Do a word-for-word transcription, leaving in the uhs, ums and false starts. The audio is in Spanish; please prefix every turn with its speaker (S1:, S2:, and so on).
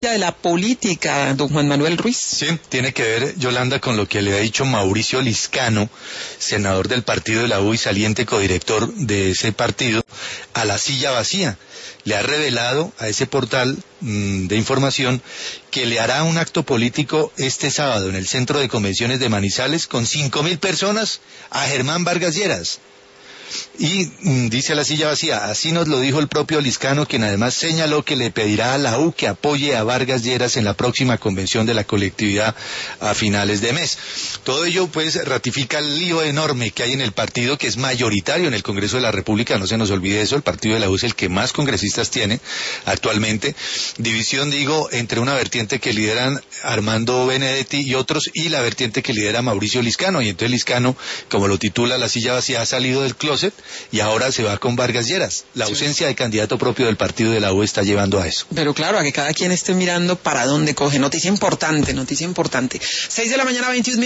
S1: de la política, don Juan Manuel Ruiz.
S2: Sí, tiene que ver, Yolanda, con lo que le ha dicho Mauricio Liscano, senador del partido de la U y saliente codirector de ese partido, a la silla vacía. Le ha revelado a ese portal mmm, de información que le hará un acto político este sábado en el Centro de Convenciones de Manizales con cinco mil personas a Germán Vargas Lleras. Y mmm, dice la silla vacía, así nos lo dijo el propio Liscano, quien además señaló que le pedirá a la U que apoye a Vargas Lleras en la próxima convención de la colectividad a finales de mes. Todo ello pues ratifica el lío enorme que hay en el partido, que es mayoritario en el Congreso de la República, no se nos olvide eso. El partido de la U es el que más congresistas tiene actualmente. División, digo, entre una vertiente que lideran Armando Benedetti y otros, y la vertiente que lidera Mauricio Liscano, y entonces Liscano, como lo titula la silla vacía, ha salido del closet y ahora se va con Vargas Lleras. La ausencia de candidato propio del partido de la U está llevando a eso.
S1: Pero claro, a que cada quien esté mirando para dónde coge. Noticia importante, noticia importante. Seis de la mañana, veintiún